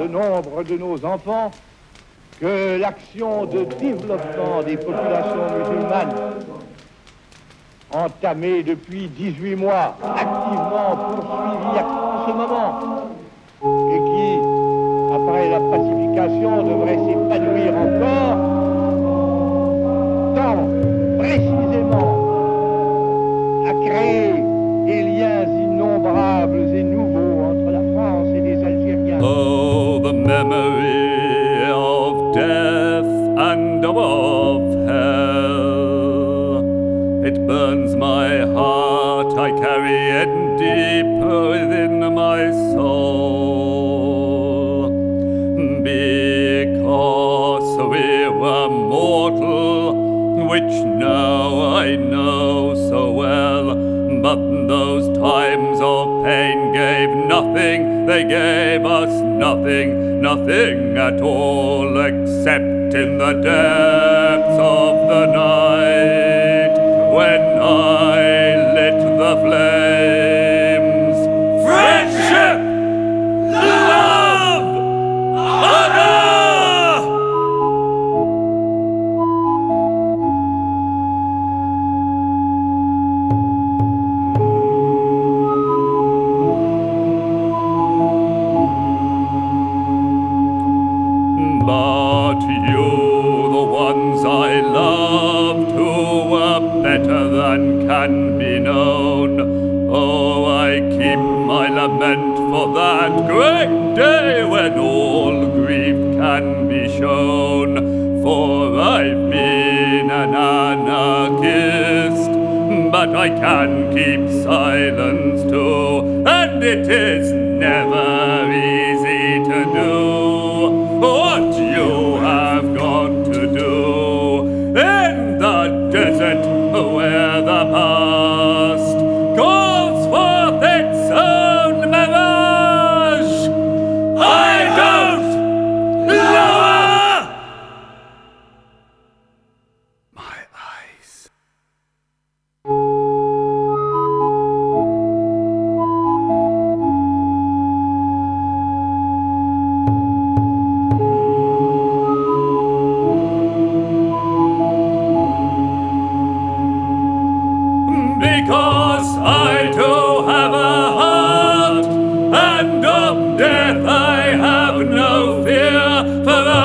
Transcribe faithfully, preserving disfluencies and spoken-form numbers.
de nombre de nos enfants que l'action de développement des populations musulmanes, entamée depuis dix-huit mois, activement poursuivie en ce moment, et qui, après la pacification, devrait s'épanouir encore, tend précisément à créer des liens innombrables et nouveaux entre la France et les Algériens. Oh, the memory of death and of hell, it burns my heart, I carry it deep within my soul, because we were mortal, which now I know so well. But those times of pain gave nothing, they gave us nothing, nothing at all, except in the depths of the night, when I lit the flames. Friendship! Love! Honor! But you, the ones I loved, who were better than can be known, oh, I keep my lament for that great day when all grief can be shown. For I've been an anarchist, but I can keep silence too, and it is never easy to do what you have got to do in the desert where the past calls forth its own mirage. I don't lower my eyes. Because I too have a heart, and of death I have no fear, for